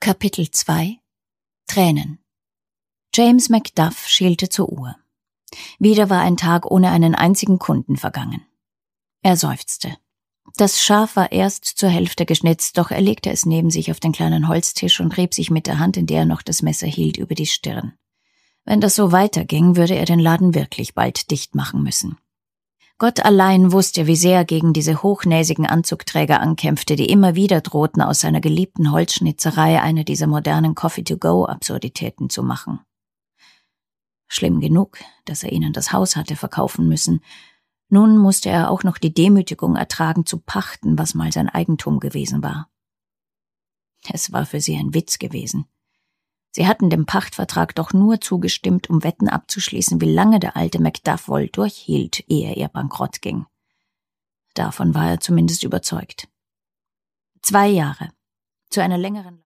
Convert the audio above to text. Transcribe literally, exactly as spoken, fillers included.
Kapitel zwei Tränen. James Macduff schielte zur Uhr. Wieder war ein Tag ohne einen einzigen Kunden vergangen. Er seufzte. Das Schaf war erst zur Hälfte geschnitzt, doch er legte es neben sich auf den kleinen Holztisch und rieb sich mit der Hand, in der er noch das Messer hielt, über die Stirn. Wenn das so weiterging, würde er den Laden wirklich bald dicht machen müssen. Gott allein wusste, wie sehr er gegen diese hochnäsigen Anzugträger ankämpfte, die immer wieder drohten, aus seiner geliebten Holzschnitzerei eine dieser modernen Coffee-to-go-Absurditäten zu machen. Schlimm genug, dass er ihnen das Haus hatte verkaufen müssen. Nun musste er auch noch die Demütigung ertragen, zu pachten, was mal sein Eigentum gewesen war. Es war für sie ein Witz gewesen. Sie hatten dem Pachtvertrag doch nur zugestimmt, um Wetten abzuschließen, wie lange der alte Macduff wohl durchhielt, ehe er bankrott ging. Davon war er zumindest überzeugt. Zwei Jahre. Zu einer längeren